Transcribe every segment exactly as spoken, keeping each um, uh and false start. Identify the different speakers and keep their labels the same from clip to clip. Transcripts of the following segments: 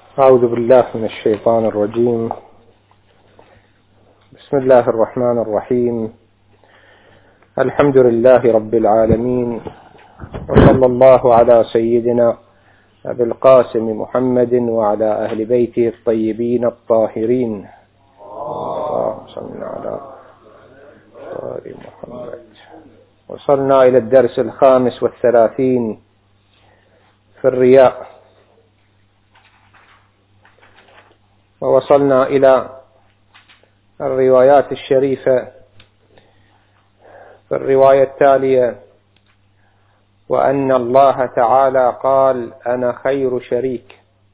Speaker 1: أعوذ بالله من الشيطان الرجيم. بسم الله الرحمن الرحيم. الحمد لله رب العالمين، وصلى الله على سيدنا أبي القاسم محمد وعلى أهل بيته الطيبين الطاهرين. اللهم صل على محمد. وصلنا إلى الدرس الخامس والثلاثين في الرياء، ووصلنا إلى الروايات الشريفة في الرواية التالية: وأن الله تعالى قال: أنا خير شريك،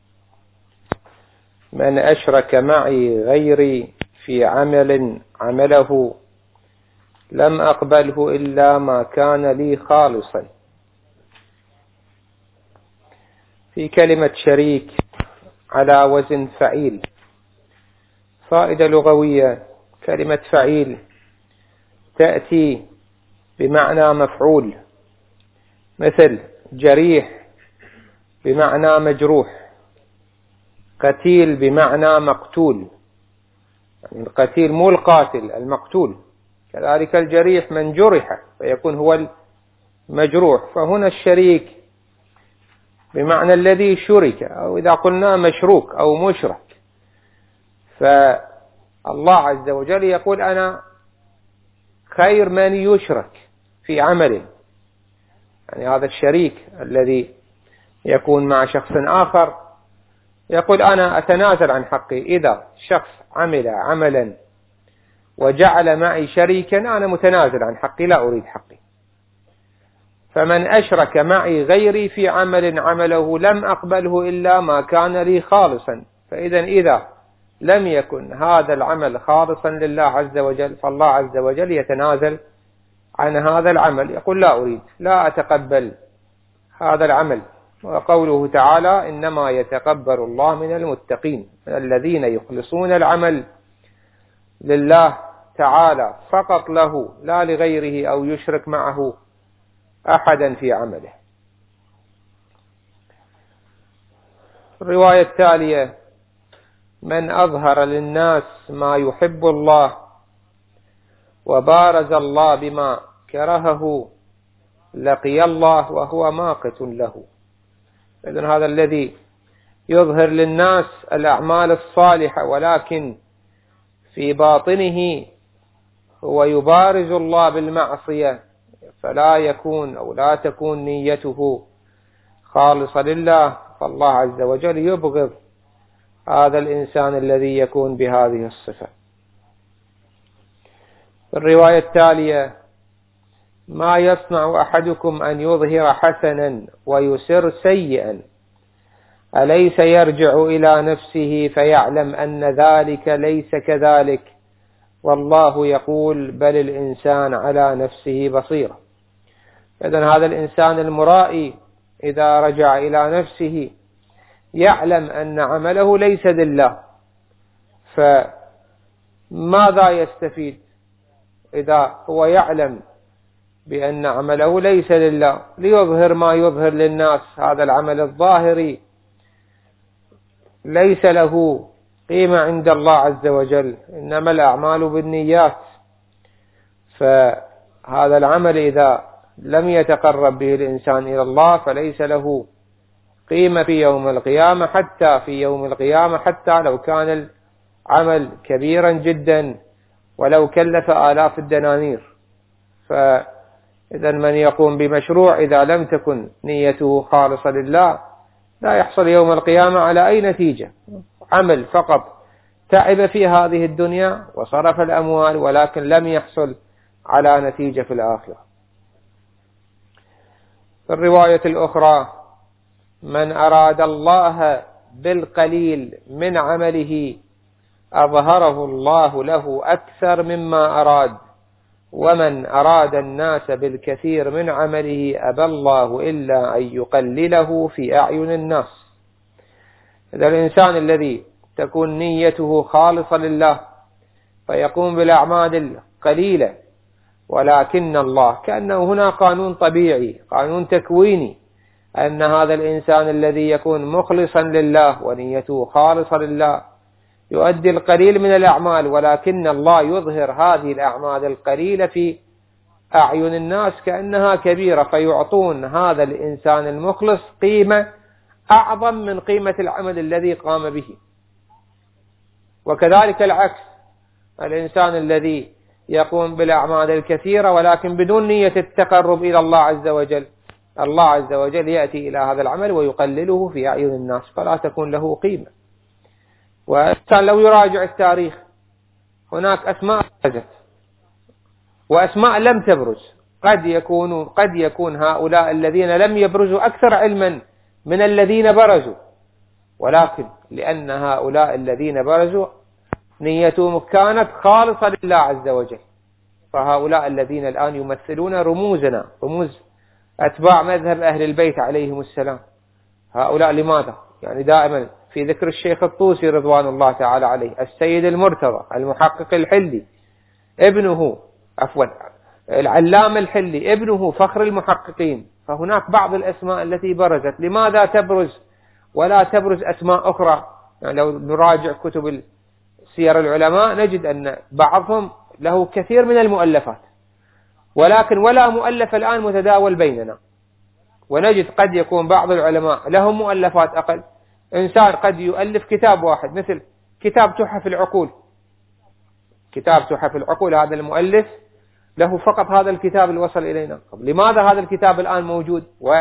Speaker 1: من أشرك معي غيري في عمل عمله لم أقبله إلا ما كان لي خالصا. في كلمة شريك على وزن فعيل، فائدة لغوية. كلمة فعيل تأتي بمعنى مفعول، مثل جريح بمعنى مجروح، قتيل بمعنى مقتول، يعني القتيل مو القاتل، المقتول. كذلك الجريح من جرح فيكون هو المجروح. فهنا الشريك بمعنى الذي شرك، أو إذا قلنا مشروك أو مشرك. فالله عز وجل يقول: أنا خير من يشرك في عمله، يعني هذا الشريك الذي يكون مع شخص آخر يقول: أنا أتنازل عن حقي. إذا شخص عمل عملا وجعل معي شريكا أنا متنازل عن حقي، لا أريد حقي. فمن أشرك معي غيري في عمل عمله لم أقبله إلا ما كان لي خالصا. فإذا إذا لم يكن هذا العمل خالصا لله عز وجل فالله عز وجل يتنازل عن هذا العمل، يقول: لا أريد، لا أتقبل هذا العمل. وقوله تعالى: إنما يتقبل الله من المتقين، من الذين يخلصون العمل لله تعالى فقط له، لا لغيره أو يشرك معه أحدا في عمله. الرواية التالية: من أظهر للناس ما يحب الله وبارز الله بما كرهه لقي الله وهو ماقت له. إذن هذا الذي يظهر للناس الأعمال الصالحة ولكن في باطنه هو يبارز الله بالمعصية، فلا يكون أو لا تكون نيته خالصة لله، فالله عز وجل يبغض هذا الإنسان الذي يكون بهذه الصفة. الرواية التالية: ما يصنع أحدكم أن يظهر حسنا ويسر سيئا، أليس يرجع إلى نفسه فيعلم أن ذلك ليس كذلك، والله يقول: بل الإنسان على نفسه بصيرة. إذن هذا الإنسان المرائي إذا رجع إلى نفسه يعلم أن عمله ليس لله، فماذا يستفيد إذا هو يعلم بأن عمله ليس لله ليظهر ما يظهر للناس؟ هذا العمل الظاهري ليس له قيمة عند الله عز وجل، إنما الأعمال بالنيات. فهذا العمل إذا لم يتقرب به الإنسان إلى الله فليس له قيمة في يوم القيامة، حتى في يوم القيامة حتى لو كان العمل كبيرا جدا ولو كلف آلاف الدنانير. فإذا من يقوم بمشروع إذا لم تكن نيته خالصة لله لا يحصل يوم القيامة على أي نتيجة. عمل فقط تعب في هذه الدنيا وصرف الأموال ولكن لم يحصل على نتيجة في الآخرة. في الرواية الأخرى: من أراد الله بالقليل من عمله أظهره الله له أكثر مما أراد، ومن أراد الناس بالكثير من عمله أبى الله إلا أن يقلله في أعين الناس. إذا الإنسان الذي تكون نيته خالصة لله فيقوم بالأعمال القليلة، ولكن الله كأنه هنا قانون طبيعي، قانون تكويني، أن هذا الإنسان الذي يكون مخلصا لله ونيته خالصة لله يؤدي القليل من الأعمال، ولكن الله يظهر هذه الأعمال القليلة في أعين الناس كأنها كبيرة، فيعطون هذا الإنسان المخلص قيمة أعظم من قيمة العمل الذي قام به. وكذلك العكس، الإنسان الذي يقوم بالأعمال الكثيرة ولكن بدون نية التقرب إلى الله عز وجل، الله عز وجل يأتي إلى هذا العمل ويقلله في أعين الناس فلا تكون له قيمة. والإنسان لو يراجع التاريخ هناك أسماء برزت وأسماء لم تبرز، قد يكون قد يكون هؤلاء الذين لم يبرزوا أكثر علما من الذين برزوا، ولكن لأن هؤلاء الذين برزوا نيتهم كانت خالصة لله عز وجل، فهؤلاء الذين الآن يمثلون رموزنا، رموز أتباع مذهب أهل البيت عليهم السلام، هؤلاء لماذا؟ يعني دائما في ذكر الشيخ الطوسي رضوان الله تعالى عليه، السيد المرتضى، المحقق الحلي ابنه، عفوا العلامة الحلي ابنه فخر المحققين، فهناك بعض الأسماء التي برزت. لماذا تبرز ولا تبرز أسماء أخرى؟ يعني لو نراجع كتب سير العلماء نجد أن بعضهم له كثير من المؤلفات، ولكن ولا مؤلف الآن متداول بيننا، ونجد قد يكون بعض العلماء لهم مؤلفات أقل. إنسان قد يؤلف كتاب واحد مثل كتاب تحف العقول، كتاب تحف العقول هذا المؤلف له فقط هذا الكتاب اللي وصل إلينا. لماذا هذا الكتاب الآن موجود؟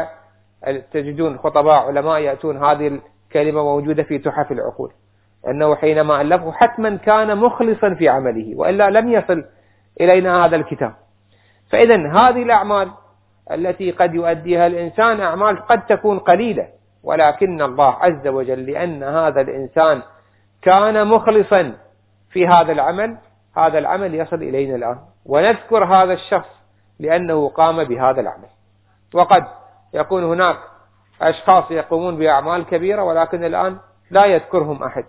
Speaker 1: وتجدون خطباء علماء يأتون هذه الكلمة موجودة في تحف العقول، أنه حينما ألفه حتما كان مخلصا في عمله وإلا لم يصل إلينا هذا الكتاب. فإذا هذه الأعمال التي قد يؤديها الإنسان أعمال قد تكون قليلة، ولكن الله عز وجل لأن هذا الإنسان كان مخلصا في هذا العمل، هذا العمل يصل إلينا الآن، ونذكر هذا الشخص لأنه قام بهذا العمل. وقد يكون هناك أشخاص يقومون بأعمال كبيرة ولكن الآن لا يذكرهم أحد.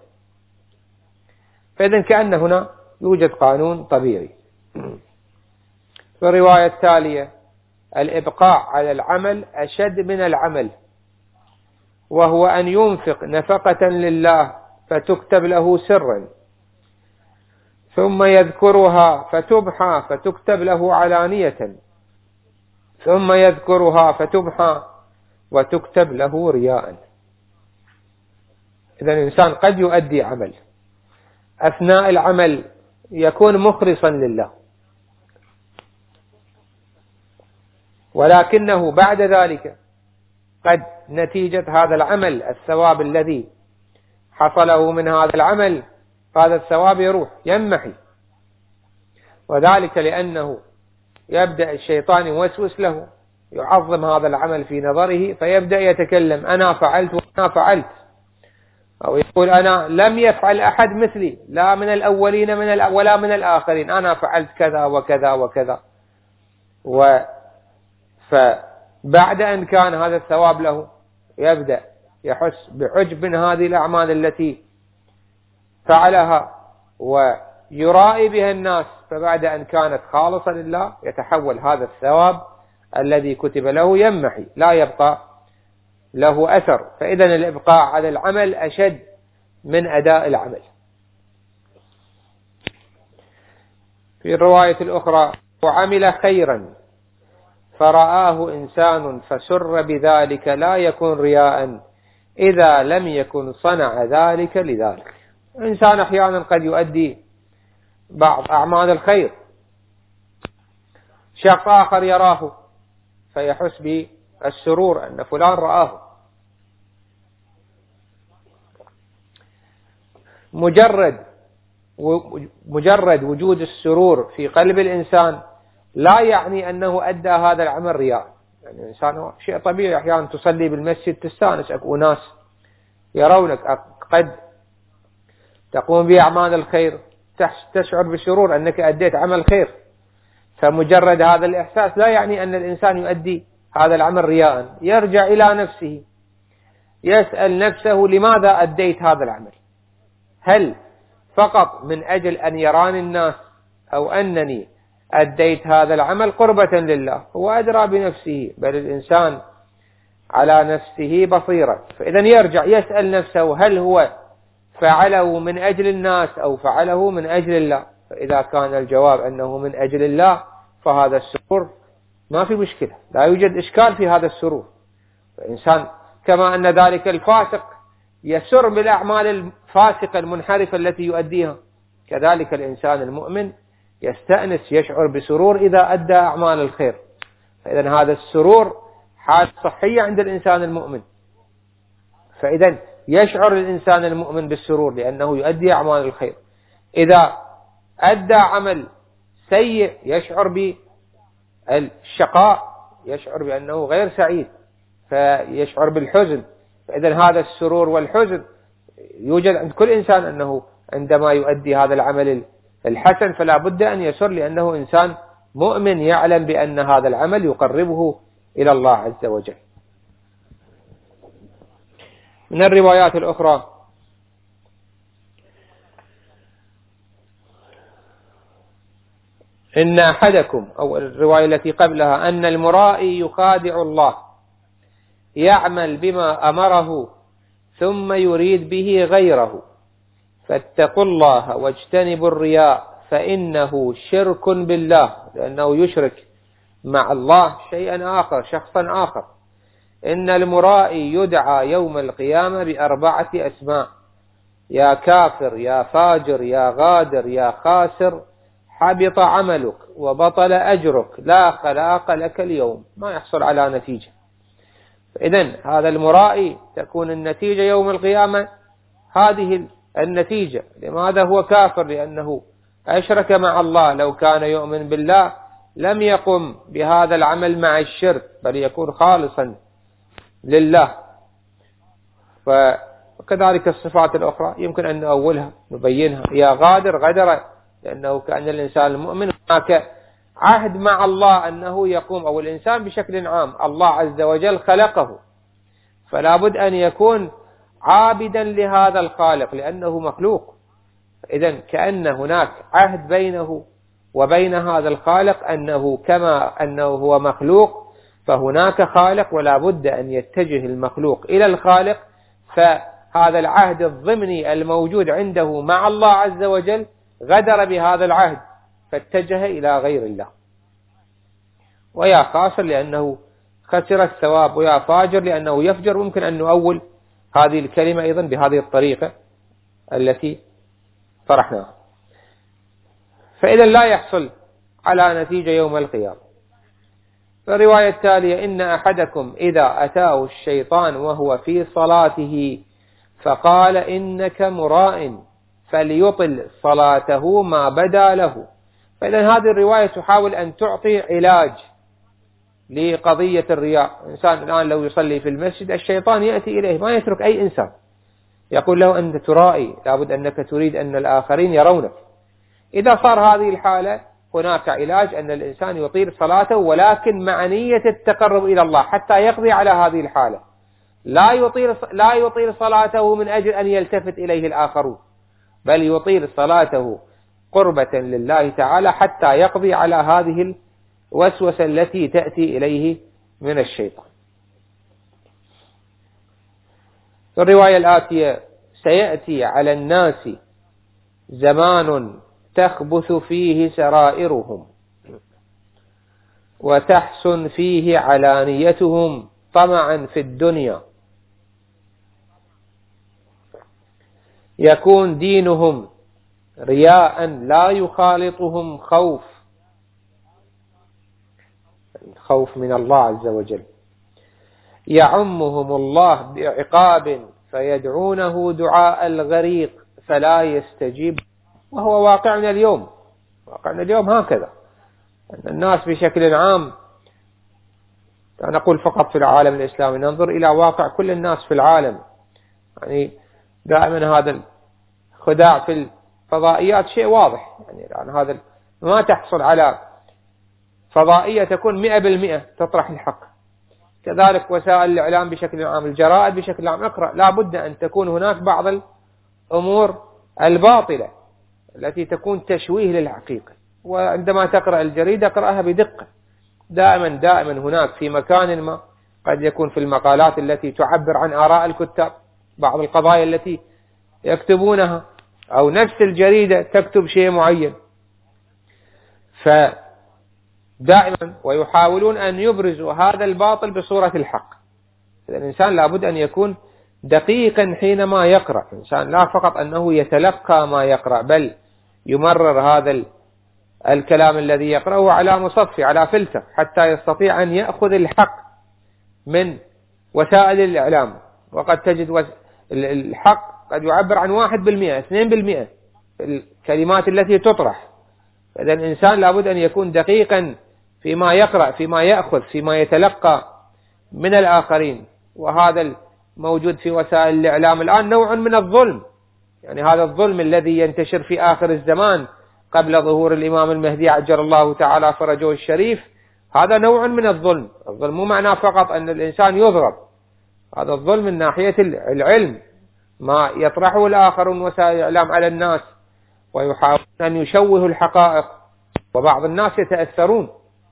Speaker 1: فإذا كأن هنا يوجد قانون طبيعي. في الرواية التالية: الإبقاء على العمل أشد من العمل، وهو أن ينفق نفقة لله فتكتب له سرا، ثم يذكرها فتبحى فتكتب له علانية، ثم يذكرها فتبحى وتكتب له رياء. إذا الإنسان قد يؤدي عمل، أثناء العمل يكون مخلصا لله، ولكنه بعد ذلك قد نتيجة هذا العمل الثواب الذي حصله من هذا العمل هذا الثواب يروح يمحي، وذلك لأنه يبدأ الشيطان يوسوس له، يعظم هذا العمل في نظره فيبدأ يتكلم أنا فعلت وأنا فعلت، أو يقول أنا لم يفعل أحد مثلي لا من الأولين من ولا من الآخرين، أنا فعلت كذا وكذا وكذا. و فبعد أن كان هذا الثواب له يبدأ يحس بعجب من هذه الأعمال التي فعلها ويرائي بها الناس، فبعد أن كانت خالصة لله يتحول هذا الثواب الذي كتب له يمحي لا يبقى له أثر. فإذا الإبقاء على العمل أشد من أداء العمل. في الرواية الأخرى: وعمل خيرا فرآه إنسان فسر بذلك لا يكون رياء إذا لم يكن صنع ذلك لذلك. إنسان أحيانا قد يؤدي بعض أعمال الخير، شخص آخر يراه فيحس بالسرور أن فلان رآه، مجرد مجرد وجود السرور في قلب الإنسان لا يعني أنه أدى هذا العمل رياء. يعني الإنسان شيء طبيعي أحيانا تصلي بالمسجد تستانس، أكو ناس يرونك، قد تقوم بأعمال الخير تشعر بسرور أنك أديت عمل خير، فمجرد هذا الإحساس لا يعني أن الإنسان يؤدي هذا العمل رياء. يرجع إلى نفسه يسأل نفسه لماذا أديت هذا العمل؟ هل فقط من أجل أن يراني الناس، أو أنني أديت هذا العمل قربة لله؟ هو أدرى بنفسه. بل الإنسان على نفسه بصيرة. فإذا يرجع يسأل نفسه هل هو فعله من أجل الناس أو فعله من أجل الله. فإذا كان الجواب أنه من أجل الله فهذا السرور ما في مشكلة، لا يوجد إشكال في هذا السرور. فإنسان كما أن ذلك الفاسق يسر بالأعمال الفاسقة المنحرفة التي يؤديها، كذلك الإنسان المؤمن يستأنس يشعر بسرور إذا أدى أعمال الخير. فإذا هذا السرور حالة صحية عند الإنسان المؤمن. فإذا يشعر الإنسان المؤمن بالسرور لأنه يؤدي أعمال الخير. إذا أدى عمل سيء يشعر بالشقاء، يشعر بأنه غير سعيد فيشعر بالحزن. فإذا هذا السرور والحزن يوجد عند كل إنسان، أنه عندما يؤدي هذا العمل الحسن فلا بد أن يسر، لأنه إنسان مؤمن يعلم بأن هذا العمل يقربه إلى الله عز وجل. من الروايات الأخرى إن أحدكم، أو الرواية التي قبلها، أن المرائي يخادع الله يعمل بما أمره ثم يريد به غيره، فاتقوا الله واجتنبوا الرياء فإنه شرك بالله، لأنه يشرك مع الله شيئا آخر، شخصا آخر. إن المرائي يدعى يوم القيامة بأربعة أسماء: يا كافر، يا فاجر، يا غادر، يا خاسر، حبط عملك وبطل أجرك، لا خلاق لك اليوم، ما يحصل على نتيجة. إذن هذا المرائي تكون النتيجة يوم القيامة هذه النتيجة. لماذا هو كافر؟ لأنه أشرك مع الله. لو كان يؤمن بالله لم يقم بهذا العمل مع الشرك، بل يكون خالصا لله. وكذلك الصفات الأخرى يمكن أن نأولها نبينها. يا غادر، غدر لأنه كأن الإنسان المؤمن هناك عهد مع الله أنه يقوم، أو الإنسان بشكل عام الله عز وجل خلقه، فلا بد أن يكون عابدا لهذا الخالق لأنه مخلوق. إذن كأن هناك عهد بينه وبين هذا الخالق، أنه كما أنه هو مخلوق فهناك خالق، ولا بد أن يتجه المخلوق إلى الخالق. فهذا العهد الضمني الموجود عنده مع الله عز وجل غدر بهذا العهد فاتجه إلى غير الله. ويا خاسر لأنه خسر الثواب، ويا فاجر لأنه يفجر. ممكن أن نؤول هذه الكلمة أيضا بهذه الطريقة التي طرحناها. فإذا لا يحصل على نتيجة يوم القيامة. الرواية التالية: إن أحدكم إذا أتاه الشيطان وهو في صلاته فقال إنك مراء فليطل صلاته ما بدا له. فإذا هذه الرواية تحاول أن تعطي علاج لقضية الرياء. إنسان الآن لو يصلي في المسجد الشيطان يأتي إليه، ما يترك أي إنسان، يقول له أنت ترائي، لابد أنك تريد أن الآخرين يرونك. إذا صار هذه الحالة هناك علاج أن الإنسان يطيل صلاته، ولكن مع نية التقرب إلى الله حتى يقضي على هذه الحالة. لا يطيل لا يطيل صلاته من أجل أن يلتفت إليه الآخرون، بل يطيل صلاته قربة لله تعالى حتى يقضي على هذه الوسوسة التي تأتي إليه من الشيطان. في الرواية الآتية: سيأتي على الناس زمان تخبث فيه سرائرهم وتحسن فيه علانيتهم طمعا في الدنيا، يكون دينهم رياء لا يخالطهم خوف خوف من الله عز وجل، يعمهم الله بعقاب فيدعونه دعاء الغريق فلا يستجيب. وهو واقعنا اليوم، واقعنا اليوم هكذا، أن الناس بشكل عام، لا نقول فقط في العالم الإسلامي، ننظر إلى واقع كل الناس في العالم. يعني دائما هذا الخداع في الفضائيات شيء واضح، يعني الآن هذا ما تحصل على فضائية تكون مئة بالمئة تطرح الحق. كذلك وسائل الإعلام بشكل عام، الجرائد بشكل عام، اقرأ، لا بد أن تكون هناك بعض الأمور الباطلة التي تكون تشويه للحقيقة. وعندما تقرأ الجريدة اقرأها بدقة. دائما دائما هناك في مكان ما قد يكون في المقالات التي تعبر عن آراء الكتاب، بعض القضايا التي يكتبونها، أو نفس الجريدة تكتب شيء معين. فدائما ويحاولون أن يبرزوا هذا الباطل بصورة الحق. الإنسان لابد أن يكون دقيقا حينما يقرأ، الإنسان لا فقط أنه يتلقى ما يقرأ، بل يمرر هذا الكلام الذي يقرأه على مصفي، على فلتر، حتى يستطيع أن يأخذ الحق من وسائل الإعلام. وقد تجد الحق قد يعبر عن واحد بالمئة اثنين بالمئة في الكلمات التي تطرح. فإذا الإنسان لابد أن يكون دقيقا فيما يقرأ، فيما يأخذ، فيما يتلقى من الآخرين. وهذا موجود في وسائل الإعلام الآن نوع من الظلم، يعني هذا الظلم الذي ينتشر في آخر الزمان قبل ظهور الإمام المهدي عجل الله تعالى فرجه الشريف، هذا نوع من الظلم. الظلم مو معناه فقط أن الإنسان يضرب، هذا الظلم من ناحية العلم، ما يطرحه الآخرون وسائل الإعلام على الناس ويحاولون أن يشوهوا الحقائق، وبعض الناس يتأثرون.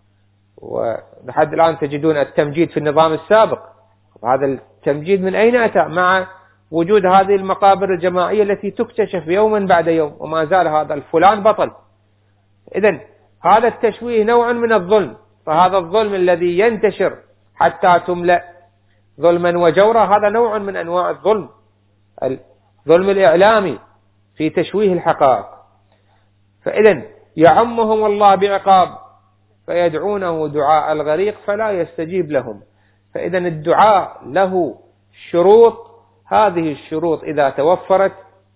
Speaker 1: ولحد الآن تجدون التمجيد في النظام السابق، هذا التمجيد من أين أتى؟ مع وجود هذه المقابر الجماعية التي تكتشف يوما بعد يوم، وما زال هذا الفلان بطل. إذن هذا التشويه نوع من الظلم. فهذا الظلم الذي ينتشر حتى تملأ ظلما وجورا، هذا نوع من أنواع الظلم، الظلم الإعلامي في تشويه الحقائق. فإذن يعمهم الله بعقاب فيدعونه دعاء الغريق فلا يستجيب لهم. فإذن الدعاء له شروط، هذه الشروط إذا توفرت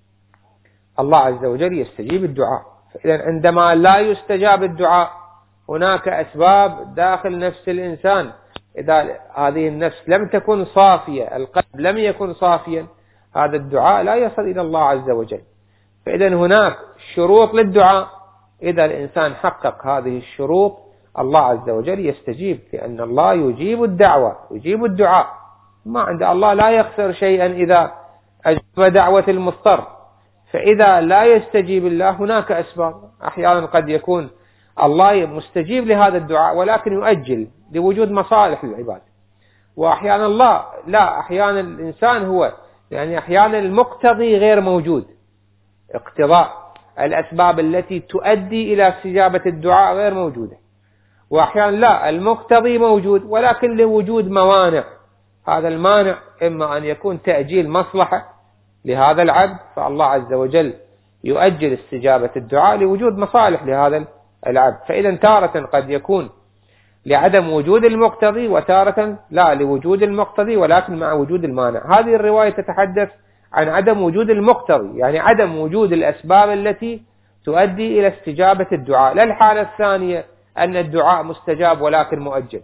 Speaker 1: الله عز وجل يستجيب الدعاء. فإذن عندما لا يستجاب الدعاء هناك أسباب داخل نفس الإنسان، إذا هذه النفس لم تكن صافية، القلب لم يكن صافيا، هذا الدعاء لا يصل إلى الله عز وجل. فإذن هناك شروط للدعاء، إذا الإنسان حقق هذه الشروط الله عز وجل يستجيب، لأن الله يجيب الدعوة، يجيب الدعاء، ما عند الله لا يخسر شيئا إذا أجاب دعوة المضطر. فإذا لا يستجيب الله هناك أسباب، أحيانا قد يكون الله مستجيب لهذا الدعاء ولكن يؤجل لوجود مصالح للعباد، وأحيانا الله لا، أحيانا الإنسان هو يعني أحيانا المقتضي غير موجود، اقتضاء الأسباب التي تؤدي إلى استجابة الدعاء غير موجودة، وأحيانا لا، المقتضي موجود ولكن لوجود موانع. هذا المانع إما أن يكون تأجيل مصلحة لهذا العبد، فالله عز وجل يؤجل استجابة الدعاء لوجود مصالح لهذا العبد. فإذا تارة قد يكون لعدم وجود المقتضي، وتارة لا، لوجود المقتضي ولكن مع وجود المانع. هذه الرواية تتحدث عن عدم وجود المقتضي، يعني عدم وجود الأسباب التي تؤدي إلى استجابة الدعاء، لا الحالة الثانية أن الدعاء مستجاب ولكن مؤجل.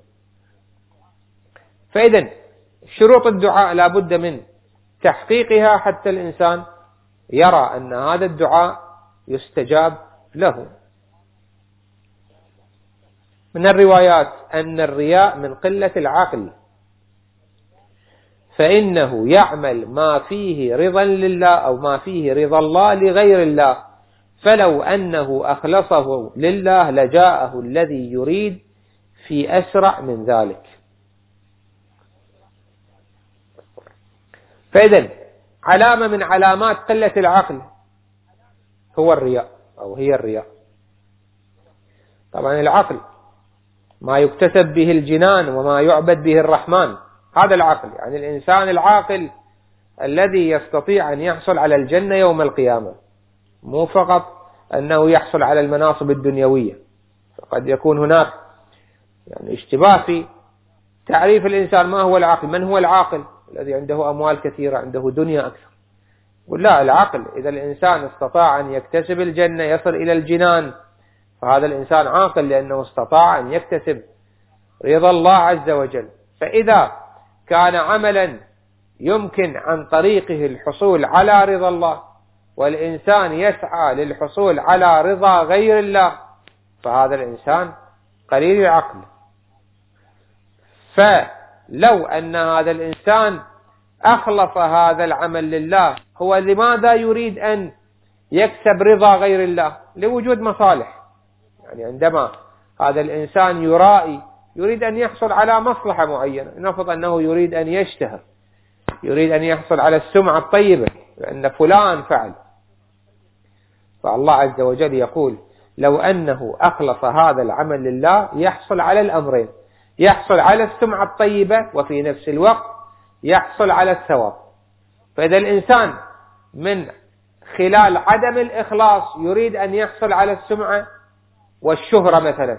Speaker 1: فإذا شروط الدعاء لا بد من تحقيقها حتى الإنسان يرى أن هذا الدعاء يستجاب له. من الروايات أن الرياء من قلة العقل، فإنه يعمل ما فيه رضا لله أو ما فيه رضا الله لغير الله، فلو أنه أخلصه لله لجاءه الذي يريد في أسرع من ذلك. فإذن علامة من علامات قلة العقل هو الرياء أو هي الرياء. طبعا العقل ما يكتسب به الجنان وما يعبد به الرحمن، هذا العقل، يعني الإنسان العاقل الذي يستطيع أن يحصل على الجنة يوم القيامة، مو فقط أنه يحصل على المناصب الدنيوية. فقد يكون هناك يعني اشتباه في تعريف الإنسان، ما هو العقل؟ من هو العاقل؟ الذي عنده أموال كثيرة، عنده دنيا أكثر. ولا العقل إذا الإنسان استطاع أن يكتسب الجنة يصل إلى الجنان، فهذا الإنسان عاقل لأنه استطاع أن يكتسب رضا الله عز وجل. فإذا كان عملا يمكن عن طريقه الحصول على رضا الله، والإنسان يسعى للحصول على رضا غير الله، فهذا الإنسان قليل العقل. فلو أن هذا الإنسان أخلص هذا العمل لله، هو لماذا يريد أن يكسب رضا غير الله؟ لوجود مصالح. يعني عندما هذا الإنسان يرائي يريد أن يحصل على مصلحة معينة، نفرض أنه يريد أن يشتهر، يريد أن يحصل على السمعة الطيبة لأن فلان فعل. فالله عز وجل يقول لو أنه أخلص هذا العمل لله يحصل على الأمرين، يحصل على السمعة الطيبة وفي نفس الوقت يحصل على الثواب. فإذا الإنسان من خلال عدم الإخلاص يريد أن يحصل على السمعة والشهرة مثلا،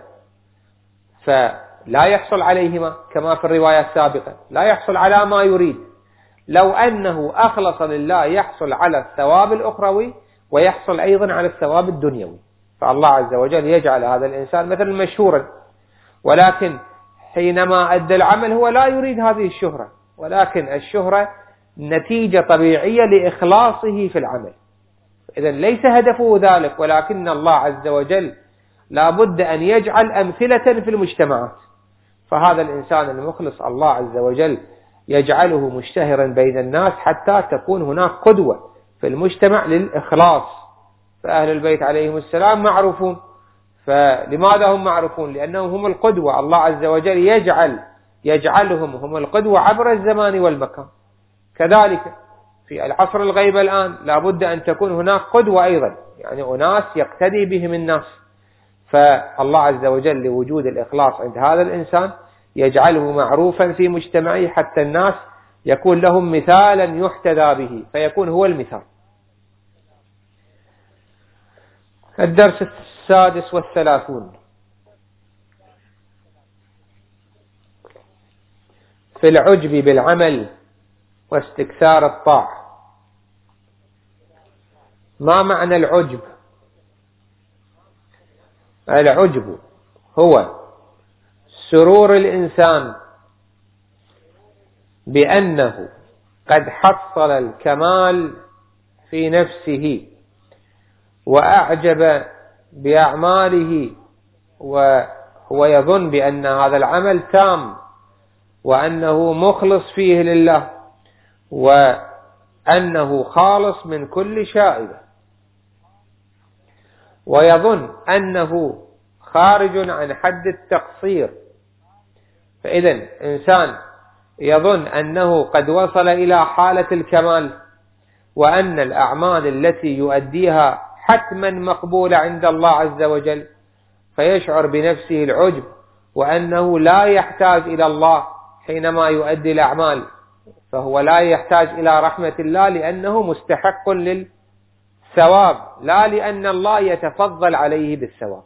Speaker 1: فلا يحصل عليهما كما في الرواية السابقة، لا يحصل على ما يريد. لو أنه أخلص لله يحصل على الثواب الأخروي ويحصل أيضا على الثواب الدنيوي. فالله عز وجل يجعل هذا الإنسان مثلا مشهورا، ولكن حينما أدى العمل هو لا يريد هذه الشهرة، ولكن الشهرة نتيجة طبيعية لإخلاصه في العمل. إذن ليس هدفه ذلك، ولكن الله عز وجل لا بد أن يجعل أمثلة في المجتمعات. فهذا الإنسان المخلص الله عز وجل يجعله مشتهرا بين الناس حتى تكون هناك قدوة في المجتمع للإخلاص. فأهل البيت عليهم السلام معروفون. فلماذا هم معروفون؟ لأنهم هم القدوة. الله عز وجل يجعل يجعلهم هم القدوة عبر الزمان والمكان. كذلك في العصر الغيب الآن لا بد أن تكون هناك قدوة أيضا، يعني أناس يقتدي بهم الناس. فالله عز وجل لوجود الإخلاص عند هذا الإنسان يجعله معروفا في مجتمعه حتى الناس يكون لهم مثالا يحتذى به، فيكون هو المثال. الدرس السادس والثلاثون في العجب بالعمل واستكثار الطاعة. ما معنى العجب؟ العجب هو سرور الإنسان بأنه قد حصل الكمال في نفسه وأعجب بأعماله، وهو يظن بأن هذا العمل تام وأنه مخلص فيه لله وأنه خالص من كل شائبة، ويظن أنه خارج عن حد التقصير. فإذا إنسان يظن أنه قد وصل إلى حالة الكمال وأن الأعمال التي يؤديها حتما مقبولة عند الله عز وجل، فيشعر بنفسه العجب وأنه لا يحتاج إلى الله حينما يؤدي الأعمال، فهو لا يحتاج إلى رحمة الله لأنه مستحق للثواب، لا لأن الله يتفضل عليه بالثواب.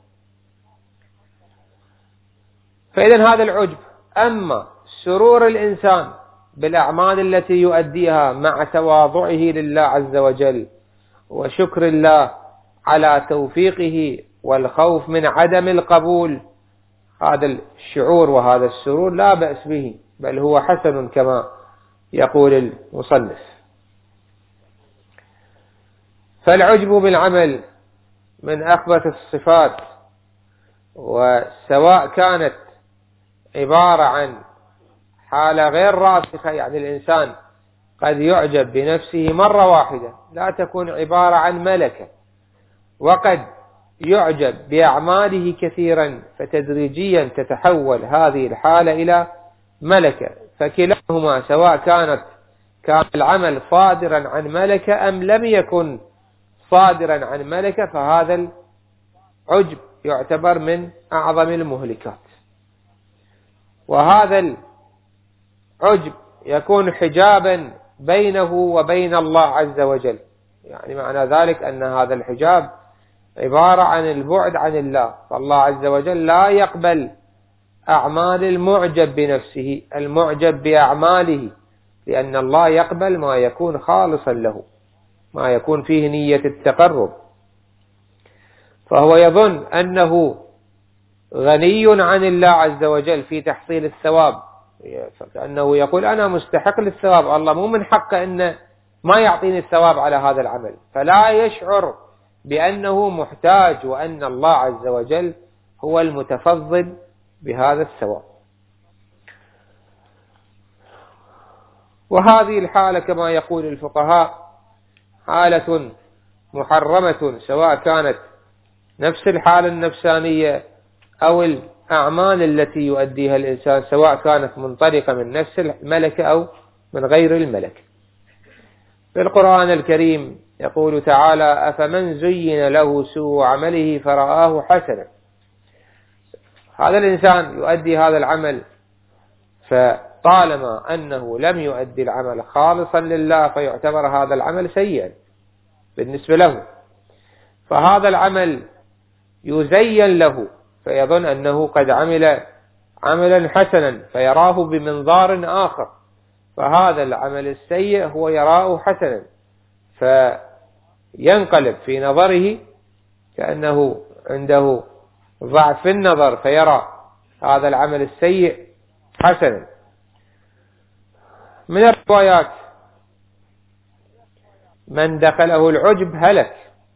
Speaker 1: فإذا هذا العجب. أما سرور الإنسان بالأعمال التي يؤديها مع تواضعه لله عز وجل وشكر الله على توفيقه والخوف من عدم القبول، هذا الشعور وهذا السرور لا بأس به، بل هو حسن كما يقول المصنف. فالعجب بالعمل من أخبث الصفات، وسواء كانت عبارة عن حالة غير راسخة، يعني الإنسان قد يعجب بنفسه مرة واحدة لا تكون عبارة عن ملكة، وقد يعجب بأعماله كثيرا فتدريجيا تتحول هذه الحالة إلى ملكة. فكلاهما سواء كانت كان العمل صادرا عن ملكة أم لم يكن صادرا عن ملكة، فهذا العجب يعتبر من أعظم المهلكات. وهذا العجب يكون حجابا بينه وبين الله عز وجل، يعني معنى ذلك أن هذا الحجاب عبارة عن البعد عن الله. فالله عز وجل لا يقبل أعمال المعجب بنفسه، المعجب بأعماله، لأن الله يقبل ما يكون خالصا له، ما يكون فيه نية التقرب. فهو يظن أنه غني عن الله عز وجل في تحصيل الثواب، فأنه يقول أنا مستحق للثواب، الله مو من حقه أن ما يعطيني الثواب على هذا العمل، فلا يشعر بأنه محتاج وأن الله عز وجل هو المتفضل بهذا الثواب. وهذه الحالة كما يقول الفقهاء حالة محرمة، سواء كانت نفس الحالة النفسانية أو الأعمال التي يؤديها الإنسان سواء كانت منطلقة من نفس الملكة أو من غير الملكة. في القرآن الكريم يقول تعالى: أفمن زين له سوء عمله فرآه حسنا. هذا الإنسان يؤدي هذا العمل، فطالما أنه لم يؤدي العمل خالصا لله فيعتبر هذا العمل سيئا بالنسبة له، فهذا العمل يزين له فيظن أنه قد عمل عملا حسنا فيراه بمنظار آخر، فهذا العمل السيء هو يراه حسنا فينقلب في نظره كأنه عنده ضعف في النظر فيرى هذا العمل السيء حسنا. من الروايات: من دخله العجب هلك.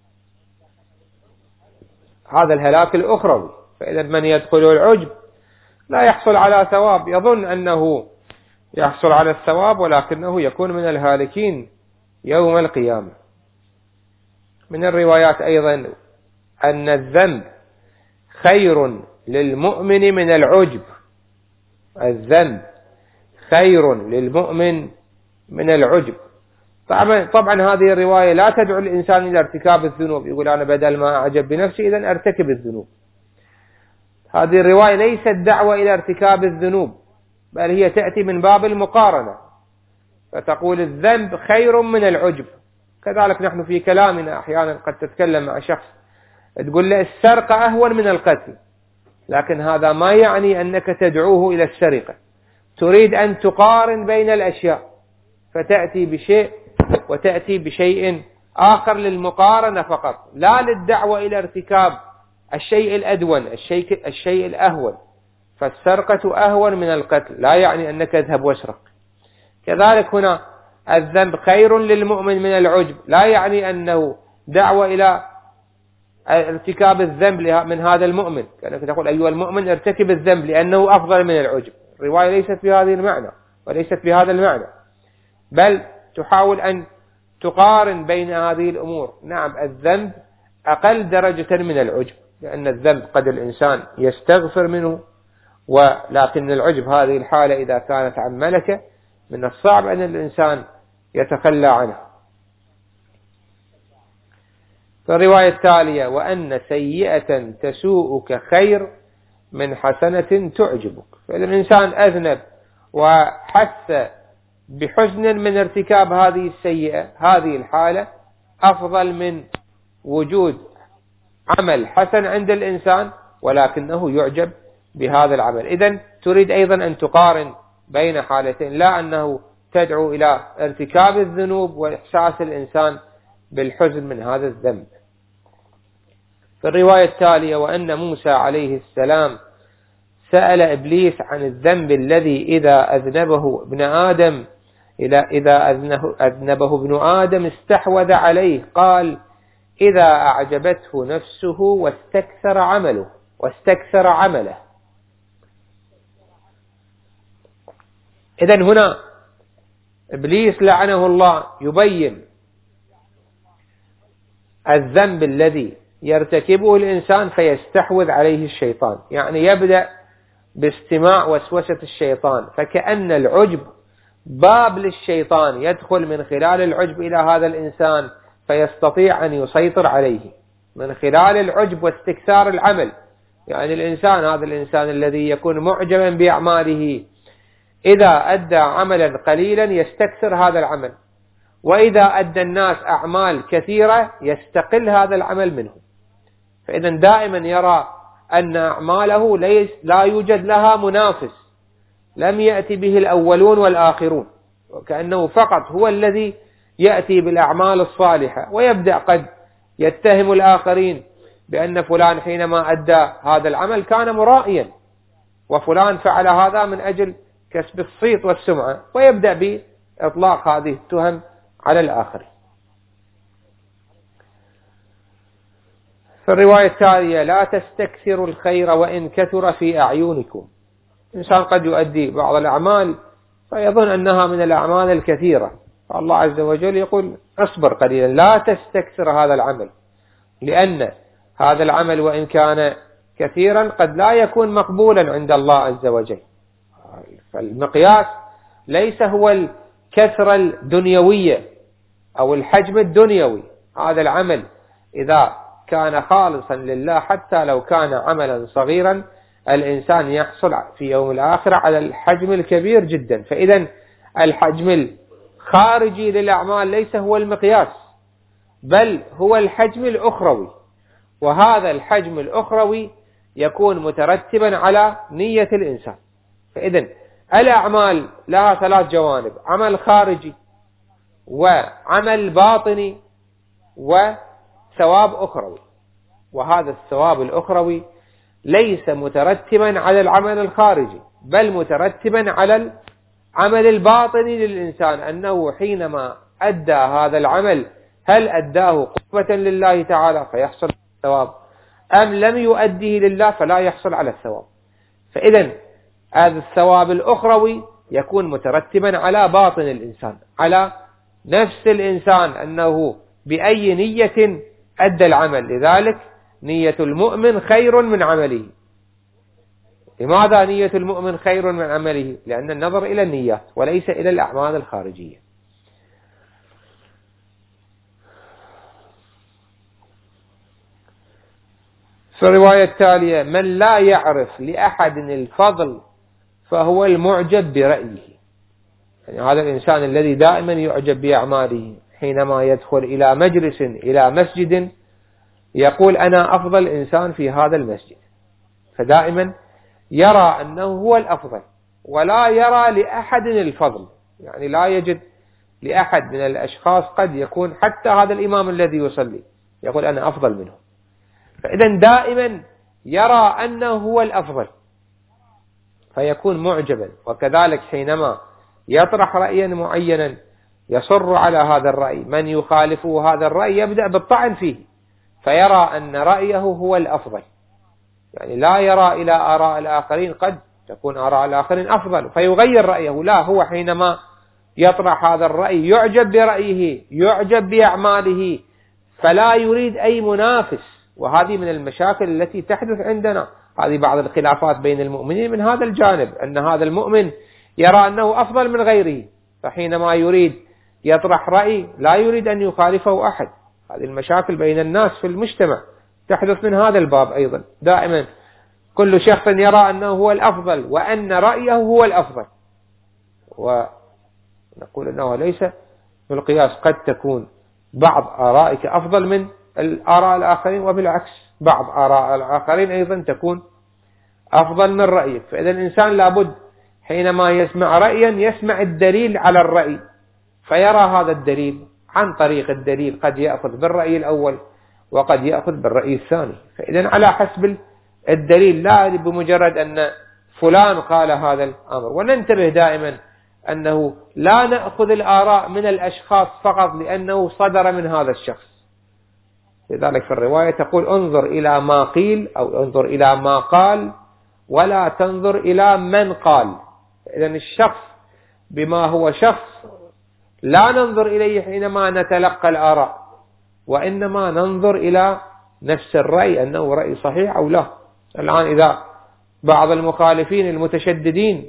Speaker 1: هذا الهلاك الأخروي، فإذا من يدخله العجب لا يحصل على ثواب، يظن أنه يحصل على الثواب ولكنه يكون من الهالكين يوم القيامة. من الروايات أيضا أن الذنب خير للمؤمن من العجب. الذنب خير للمؤمن من العجب. طبعا, طبعا هذه الرواية لا تدعو الإنسان إلى ارتكاب الذنوب، يقول أنا بدل ما أعجب بنفسي إذن أرتكب الذنوب. هذه الرواية ليست دعوة إلى ارتكاب الذنوب، بل هي تأتي من باب المقارنة، فتقول الذنب خير من العجب. كذلك نحن في كلامنا أحيانا قد تتكلم مع شخص تقول له السرقة أهون من القتل، لكن هذا ما يعني أنك تدعوه إلى السرقة، تريد أن تقارن بين الأشياء فتأتي بشيء وتأتي بشيء آخر للمقارنة فقط، لا للدعوة إلى ارتكاب الشيء الأدون الشيء, الشيء الأهون. فالسرقة أهون من القتل لا يعني أنك اذهب واسرق. كذلك هنا الذنب خير للمؤمن من العجب لا يعني أنه دعوة إلى ارتكاب الذنب من هذا المؤمن، كأنك تقول أيها المؤمن ارتكب الذنب لأنه أفضل من العجب. الرواية ليست بهذه المعنى وليست بهذا المعنى، بل تحاول أن تقارن بين هذه الأمور. نعم الذنب أقل درجة من العجب، لأن الذنب قد الإنسان يستغفر منه، ولكن العجب هذه الحالة إذا كانت عن ملكة من الصعب أن الإنسان يتخلى عنه. فالرواية التالية: وأن سيئة تسوءك خير من حسنة تعجبك. فإذا الإنسان أذنب وحس بحزن من ارتكاب هذه السيئة، هذه الحالة أفضل من وجود عمل حسن عند الإنسان ولكنه يعجب بهذا العمل. إذن تريد أيضا أن تقارن بين حالتين، لا أنه تدعو إلى ارتكاب الذنوب وإحساس الإنسان بالحزن من هذا الذنب. في الرواية التالية: وأن موسى عليه السلام سأل إبليس عن الذنب الذي إذا أذنبه ابن آدم إلى إذا أذنبه ابن آدم استحوذ عليه، قال: إذا أعجبته نفسه واستكثر عمله واستكثر عمله. إذن هنا إبليس لعنه الله يبين الذنب الذي يرتكبه الإنسان فيستحوذ عليه الشيطان، يعني يبدأ باستماع وسوسة الشيطان، فكأن العجب باب للشيطان يدخل من خلال العجب إلى هذا الإنسان فيستطيع أن يسيطر عليه من خلال العجب واستكثار العمل. يعني الإنسان هذا الإنسان الذي يكون معجبا بأعماله إذا أدى عملا قليلا يستكثر هذا العمل، وإذا أدى الناس أعمال كثيرة يستقل هذا العمل منه. فإذا دائما يرى أن أعماله ليس لا يوجد لها منافس، لم يأتي به الأولون والآخرون، وكأنه فقط هو الذي يأتي بالأعمال الصالحة، ويبدأ قد يتهم الآخرين بأن فلان حينما أدى هذا العمل كان مرائيا، وفلان فعل هذا من أجل كسب الصيت والسمعة، ويبدأ بإطلاق هذه التهم على الآخرين. في الرواية التالية: لا تستكثروا الخير وإن كثر في أعينكم. الإنسان قد يؤدي بعض الأعمال فيظن أنها من الأعمال الكثيرة، فالله عز وجل يقول: اصبر قليلا، لا تستكثر هذا العمل، لأن هذا العمل وإن كان كثيرا قد لا يكون مقبولا عند الله عز وجل. فالمقياس ليس هو الكثرة الدنيوية أو الحجم الدنيوي. هذا العمل إذا كان خالصا لله حتى لو كان عملا صغيرا الإنسان يحصل في يوم الآخرة على الحجم الكبير جدا. فإذا الحجم الخارجي للأعمال ليس هو المقياس، بل هو الحجم الأخروي، وهذا الحجم الأخروي يكون مترتبا على نية الإنسان. فإذا الأعمال لها ثلاث جوانب: عمل خارجي وعمل باطني وثواب أخروي. وهذا الثواب الأخروي ليس مترتبا على العمل الخارجي، بل مترتبا على العمل الباطني للإنسان، أنه حينما أدى هذا العمل هل أداه قربة لله تعالى فيحصل الثواب، أم لم يؤديه لله فلا يحصل على الثواب. فإذا هذا الثواب الأخروي يكون مترتبا على باطن الإنسان، على نفس الإنسان، أنه بأي نية أدى العمل. لذلك نية المؤمن خير من عمله. لماذا نية المؤمن خير من عمله؟ لأن النظر إلى النيات وليس إلى الأعمال الخارجية. في الرواية التالية: من لا يعرف لأحد الفضل فهو المعجب برأيه. يعني هذا الإنسان الذي دائما يعجب بأعماله، حينما يدخل إلى مجلس إلى مسجد يقول أنا أفضل إنسان في هذا المسجد، فدائما يرى أنه هو الأفضل ولا يرى لأحد الفضل. يعني لا يجد لأحد من الأشخاص، قد يكون حتى هذا الإمام الذي يصلي يقول أنا أفضل منه. فإذا دائما يرى أنه هو الأفضل فيكون معجبا. وكذلك حينما يطرح رأيا معينا يصر على هذا الرأي، من يخالفه هذا الرأي يبدأ بالطعن فيه، فيرى أن رأيه هو الأفضل. يعني لا يرى إلى آراء الآخرين، قد تكون آراء الآخرين أفضل فيغير رأيه. لا، هو حينما يطرح هذا الرأي يعجب برأيه، يعجب بأعماله، فلا يريد أي منافس. وهذه من المشاكل التي تحدث عندنا. هذه بعض الخلافات بين المؤمنين من هذا الجانب، أن هذا المؤمن يرى أنه أفضل من غيره، فحينما يريد يطرح رأي لا يريد أن يخالفه أحد. هذه المشاكل بين الناس في المجتمع تحدث من هذا الباب أيضا. دائما كل شخص يرى أنه هو الأفضل وأن رأيه هو الأفضل، ونقول أنه ليس بالقياس. قد تكون بعض آرائك أفضل من الآراء الآخرين، وبالعكس بعض آراء الآخرين أيضا تكون أفضل من رأيك. فإذا الإنسان لابد حينما يسمع رأيا يسمع الدليل على الرأي، فيرى هذا الدليل. عن طريق الدليل قد يأخذ بالرأي الأول وقد يأخذ بالرأي الثاني. فإذا على حسب الدليل، لا بمجرد أن فلان قال هذا الأمر. وننتبه دائما أنه لا نأخذ الآراء من الأشخاص فقط لأنه صدر من هذا الشخص. لذلك في الرواية تقول انظر إلى ما قيل أو انظر إلى ما قال ولا تنظر إلى من قال. إذا الشخص بما هو شخص لا ننظر إليه حينما نتلقى الآراء، وإنما ننظر إلى نفس الرأي أنه رأي صحيح أو لا. الآن إذا بعض المخالفين المتشددين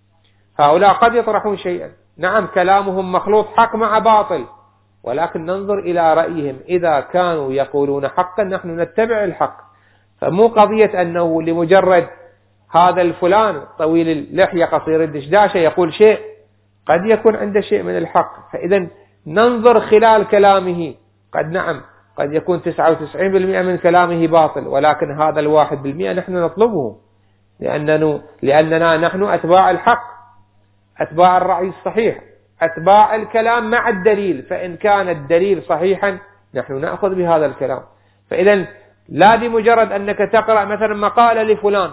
Speaker 1: هؤلاء قد يطرحون شيئا، نعم كلامهم مخلوط حق مع باطل، ولكن ننظر إلى رأيهم. إذا كانوا يقولون حقا نحن نتبع الحق. فمو قضية أنه لمجرد هذا الفلان طويل اللحية قصير الدشداشة يقول شيء، قد يكون عنده شيء من الحق. فإذا ننظر خلال كلامه، قد نعم قد يكون تسعة وتسعين بالمئة من كلامه باطل، ولكن هذا الواحد بالمئة نحن نطلبه، لأننا, لأننا نحن أتباع الحق، أتباع الرأي الصحيح، أتباع الكلام مع الدليل. فإن كان الدليل صحيحا نحن نأخذ بهذا الكلام. فإذا لا بمجرد أنك تقرأ مثلا مقالة لفلان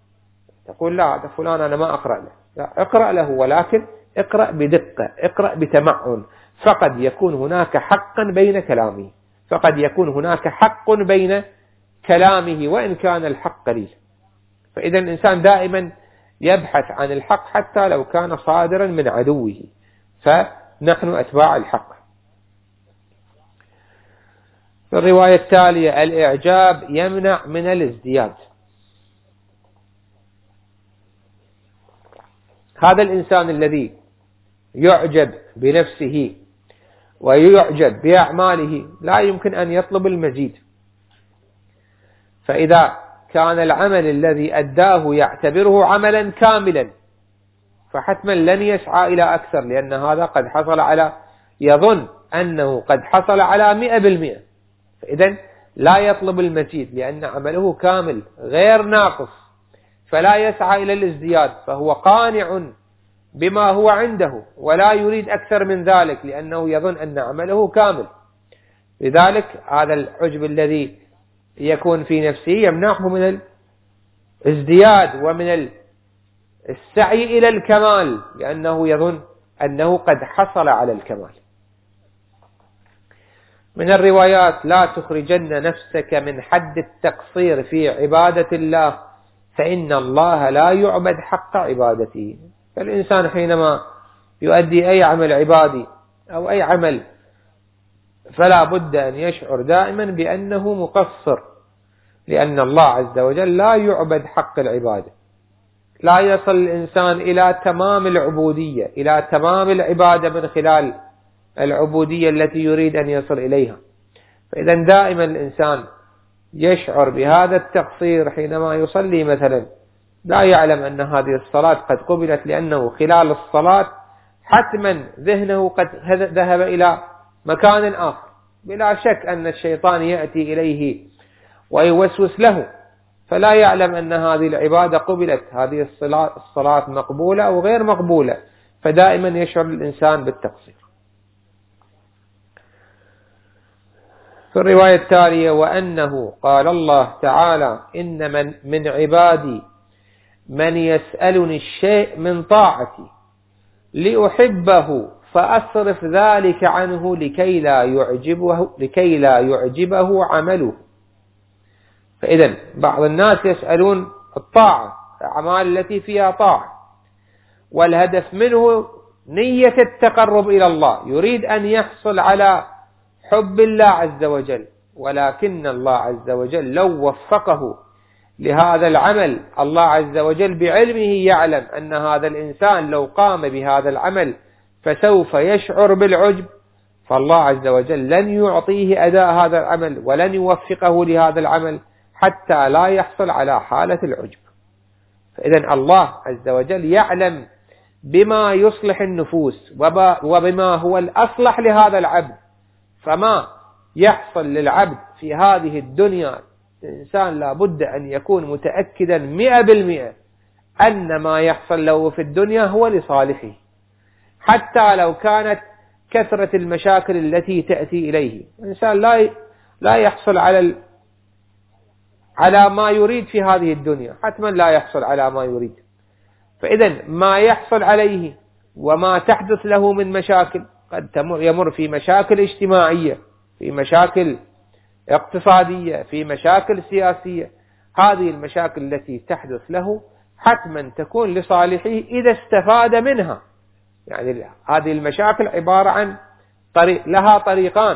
Speaker 1: تقول لا هذا فلان أنا ما أقرأ له، لا، اقرأ له، ولكن اقرأ بدقة، اقرأ بتمعن. فقد يكون هناك حقا بين كلامه، فقد يكون هناك حق بين كلامه وإن كان الحق قليل. فإذا الإنسان دائما يبحث عن الحق حتى لو كان صادرا من عدوه، فنحن أتباع الحق. في الرواية التالية: الإعجاب يمنع من الازدياد. هذا الإنسان الذي يعجب بنفسه ويعجب بأعماله لا يمكن أن يطلب المزيد. فإذا كان العمل الذي أداه يعتبره عملا كاملا فحتما لن يسعى إلى أكثر، لأن هذا قد حصل على يظن أنه قد حصل على مئة بالمئة، فإذا لا يطلب المزيد لأن عمله كامل غير ناقص، فلا يسعى إلى الازدياد، فهو قانع بما هو عنده ولا يريد أكثر من ذلك لأنه يظن أن عمله كامل. لذلك هذا العجب الذي يكون في نفسه يمنعه من الازدياد ومن السعي إلى الكمال، لأنه يظن أنه قد حصل على الكمال. من الروايات: لا تخرجن نفسك من حد التقصير في عبادة الله فإن الله لا يعبد حق عبادته. فالإنسان حينما يؤدي أي عمل عبادي أو أي عمل فلا بد أن يشعر دائما بأنه مقصر، لأن الله عز وجل لا يعبد حق العبادة. لا يصل الإنسان إلى تمام العبودية، إلى تمام العبادة من خلال العبودية التي يريد أن يصل إليها. فإذا دائما الإنسان يشعر بهذا التقصير حينما يصلي مثلا، لا يعلم أن هذه الصلاة قد قبلت، لأنه خلال الصلاة حتما ذهنه قد ذهب إلى مكان آخر، بلا شك أن الشيطان يأتي إليه ويوسوس له، فلا يعلم أن هذه العبادة قبلت، هذه الصلاة, الصلاة مقبولة أو غير مقبولة، فدائما يشعر الإنسان بالتقصير. في الرواية التالية: وأنه قال الله تعالى: إن من, من عبادي من يسألني الشيء من طاعتي لأحبه فأصرف ذلك عنه لكي لا يعجبه, لكي لا يعجبه عمله. فإذا بعض الناس يسألون الطاعة، الأعمال التي فيها طاعة، والهدف منه نية التقرب إلى الله، يريد أن يحصل على حب الله عز وجل، ولكن الله عز وجل لو وفقه لهذا العمل، الله عز وجل بعلمه يعلم أن هذا الإنسان لو قام بهذا العمل فسوف يشعر بالعجب، فالله عز وجل لن يعطيه أداء هذا العمل ولن يوفقه لهذا العمل حتى لا يحصل على حالة العجب. فإذا الله عز وجل يعلم بما يصلح النفوس وبما هو الأصلح لهذا العبد، فما يحصل للعبد في هذه الدنيا الإنسان لا بد أن يكون متأكدا مئة بالمئة أن ما يحصل له في الدنيا هو لصالحه، حتى لو كانت كثرة المشاكل التي تأتي إليه. الإنسان لا لا يحصل على على ما يريد في هذه الدنيا، حتما لا يحصل على ما يريد. فإذا ما يحصل عليه وما تحدث له من مشاكل، قد يمر في مشاكل اجتماعية، في مشاكل اقتصادية، في مشاكل سياسية. هذه المشاكل التي تحدث له حتما تكون لصالحه إذا استفاد منها. يعني هذه المشاكل عبارة عن طريق، لها طريقان.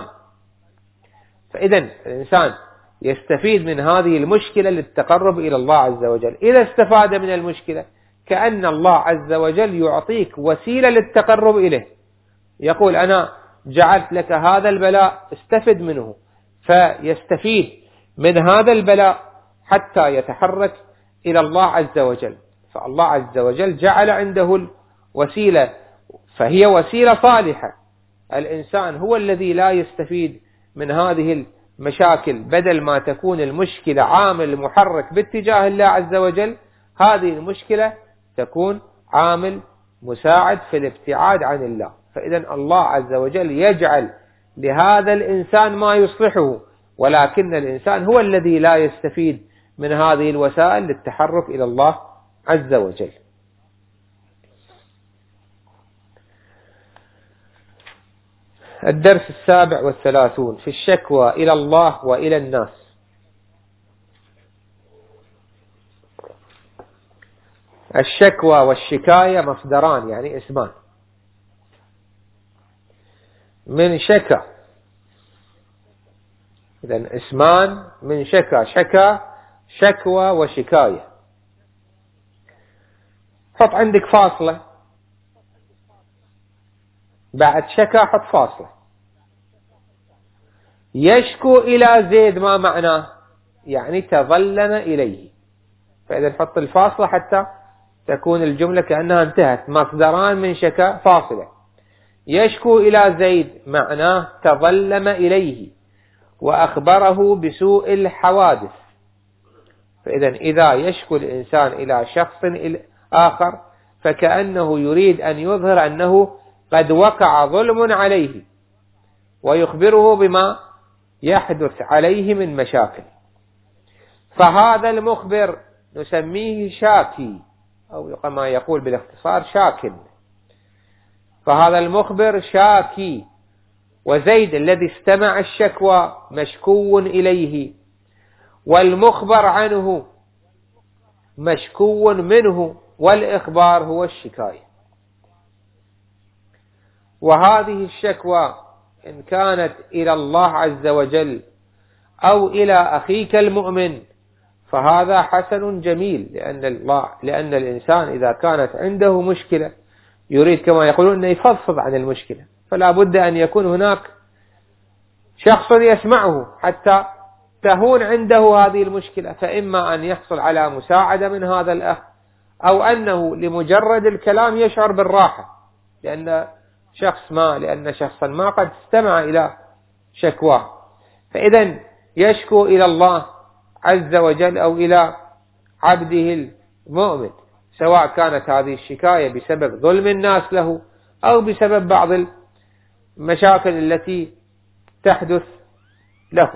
Speaker 1: فإذا الإنسان يستفيد من هذه المشكلة للتقرب إلى الله عز وجل. إذا استفاد من المشكلة كأن الله عز وجل يعطيك وسيلة للتقرب إليه، يقول: أنا جعلت لك هذا البلاء، استفد منه، فيستفيد من هذا البلاء حتى يتحرك إلى الله عز وجل. فالله عز وجل جعل عنده الوسيلة، فهي وسيلة صالحة. الإنسان هو الذي لا يستفيد من هذه المشاكل، بدل ما تكون المشكلة عامل محرك باتجاه الله عز وجل، هذه المشكلة تكون عامل مساعد في الابتعاد عن الله. فإذا الله عز وجل يجعل لهذا الإنسان ما يصلحه، ولكن الإنسان هو الذي لا يستفيد من هذه الوسائل للتحرك إلى الله عز وجل. الدرس السابع والثلاثون في الشكوى إلى الله وإلى الناس. الشكوى والشكاية مصدران، يعني اسمان. من شكا، إذن اسمان من شكا، شكا شكوى وشكاية. حط عندك فاصلة بعد شكا حط فاصلة. يشكو إلى زيد ما معناه؟ يعني تظلم إليه. فإذا نحط الفاصلة حتى تكون الجملة كأنها انتهت. مصدران من شكا فاصلة. يشكو إلى زيد معناه تظلم إليه وأخبره بسوء الحوادث. فإذا إذا يشكو الإنسان إلى شخص آخر فكأنه يريد أن يظهر أنه قد وقع ظلم عليه ويخبره بما يحدث عليه من مشاكل. فهذا المخبر نسميه شاكي، أو كما يقول بالاختصار شاكٍ. فهذا المخبر شاكي، وزيد الذي استمع الشكوى مشكو إليه، والمخبر عنه مشكو منه، والإخبار هو الشكاية. وهذه الشكوى إن كانت إلى الله عز وجل أو إلى أخيك المؤمن فهذا حسن جميل، لأن الله لأن الإنسان إذا كانت عنده مشكلة يريد كما يقولون أن يفضفض عن المشكلة، فلا بد أن يكون هناك شخص يسمعه حتى تهون عنده هذه المشكلة. فإما أن يحصل على مساعدة من هذا الأخ، أو أنه لمجرد الكلام يشعر بالراحة لأن شخص ما لأن شخصا ما قد استمع إلى شكواه. فإذا يشكو إلى الله عز وجل أو إلى عبده المؤمن، سواء كانت هذه الشكاية بسبب ظلم الناس له أو بسبب بعض المشاكل التي تحدث له.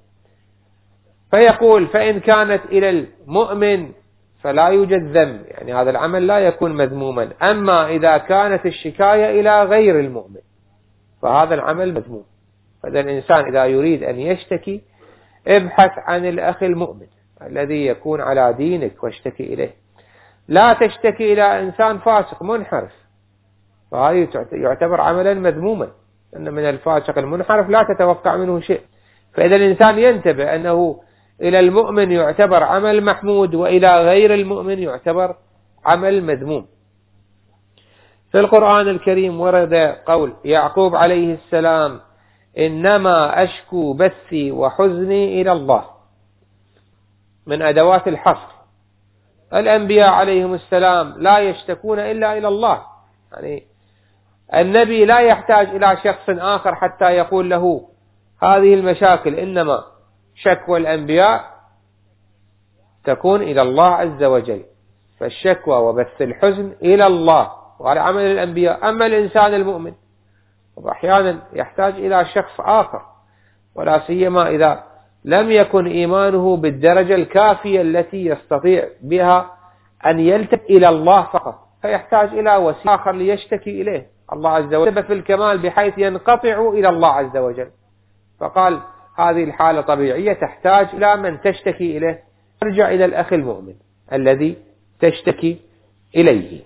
Speaker 1: فيقول فإن كانت إلى المؤمن فلا يوجد ذنب، يعني هذا العمل لا يكون مذموما. أما إذا كانت الشكاية إلى غير المؤمن فهذا العمل مذموم. فإذا الإنسان إذا يريد أن يشتكي ابحث عن الأخ المؤمن الذي يكون على دينك واشتكي إليه. لا تشتكي إلى إنسان فاسق منحرف، فهذا يعتبر عملا مذموما، أن من الفاسق المنحرف لا تتوقع منه شيء. فإذا الإنسان ينتبه أنه إلى المؤمن يعتبر عمل محمود، وإلى غير المؤمن يعتبر عمل مذموم. في القرآن الكريم ورد قول يعقوب عليه السلام إنما أشكو بثي وحزني إلى الله، من أدوات الحصر. الأنبياء عليهم السلام لا يشتكون إلا إلى الله، يعني النبي لا يحتاج إلى شخص آخر حتى يقول له هذه المشاكل، إنما شكوى الأنبياء تكون إلى الله عز وجل. فالشكوى وبث الحزن إلى الله وعلى عمل الأنبياء. أما الإنسان المؤمن وأحيانا يحتاج إلى شخص آخر، ولا سيما إذا لم يكن إيمانه بالدرجة الكافية التي يستطيع بها أن يلتفت إلى الله فقط، فيحتاج إلى وسيلة آخر ليشتكي إليه. الله عز وجل في الكمال بحيث ينقطع إلى الله عز وجل، فقال هذه الحالة طبيعية تحتاج إلى من تشتكي إليه، ترجع إلى الأخ المؤمن الذي تشتكي إليه.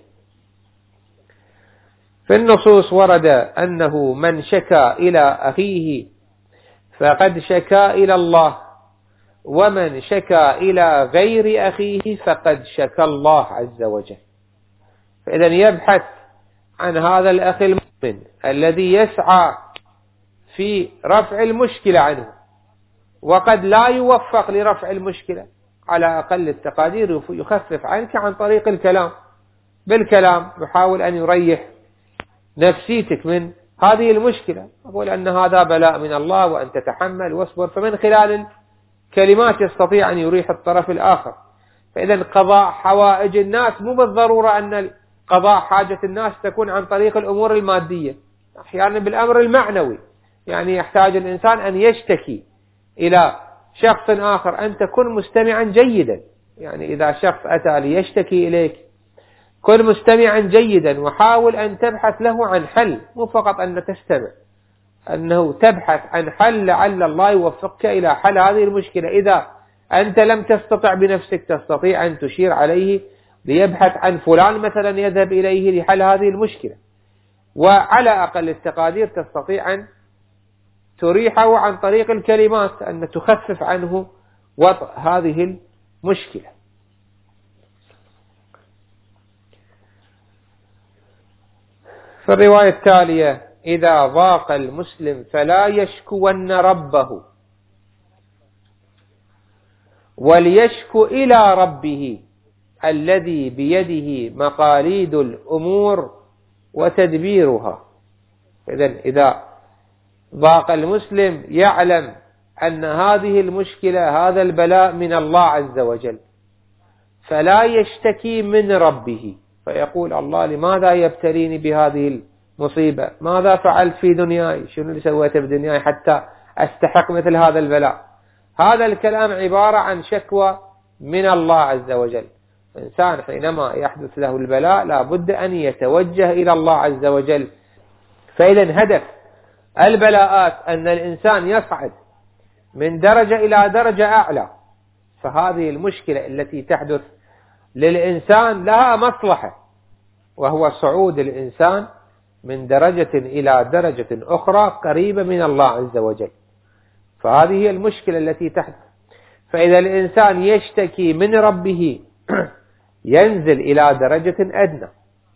Speaker 1: في النصوص ورد أنه من شكا إلى أخيه فقد شكا إلى الله، ومن شكا إلى غير أخيه فقد شكا الله عز وجل. فإذا يبحث عن هذا الأخ المؤمن الذي يسعى في رفع المشكلة عنه، وقد لا يوفق لرفع المشكلة، على أقل التقادير يخفف عنك عن طريق الكلام. بالكلام يحاول أن يريح نفسيتك من هذه المشكلة، أقول أن هذا بلاء من الله وأن تتحمل واصبر. فمن خلال الكلمات يستطيع أن يريح الطرف الآخر. فإذا قضاء حوائج الناس مو بالضرورة أن قضاء حاجة الناس تكون عن طريق الأمور المادية، أحيانا بالأمر المعنوي. يعني يحتاج الإنسان أن يشتكي إلى شخص آخر، أن تكون مستمعا جيدا. يعني إذا شخص أتى ليشتكي إليك كن مستمعا جيدا، وحاول أن تبحث له عن حل، مو فقط أن تستمع، أنه تبحث عن حل لعل الله يوفقك إلى حل هذه المشكلة. إذا أنت لم تستطع بنفسك تستطيع أن تشير عليه ليبحث عن فلان مثلا يذهب إليه لحل هذه المشكلة، وعلى أقل التقادير تستطيع أن تريحه عن طريق الكلمات، أن تخفف عنه وطأ هذه المشكلة. في الرواية التالية إذا ضاق المسلم فلا يشكون ربه، وليشكو إلى ربه الذي بيده مقاليد الأمور وتدبيرها. إذن إذا ضاق المسلم يعلم أن هذه المشكلة هذا البلاء من الله عز وجل، فلا يشتكي من ربه فيقول الله لماذا يبتليني بهذه المصيبة؟ ماذا فعلت في دنياي؟ شنو اللي سويته في دنياي حتى أستحق مثل هذا البلاء؟ هذا الكلام عبارة عن شكوى من الله عز وجل. الإنسان حينما يحدث له البلاء لا بد أن يتوجه إلى الله عز وجل. فإذا هدف البلاءات أن الإنسان يصعد من درجة إلى درجة أعلى، فهذه المشكلة التي تحدث للإنسان لها مصلحة، وهو صعود الإنسان من درجة إلى درجة أخرى قريبة من الله عز وجل. فهذه هي المشكلة التي تحدث. فإذا الإنسان يشتكي من ربه ينزل إلى درجة أدنى.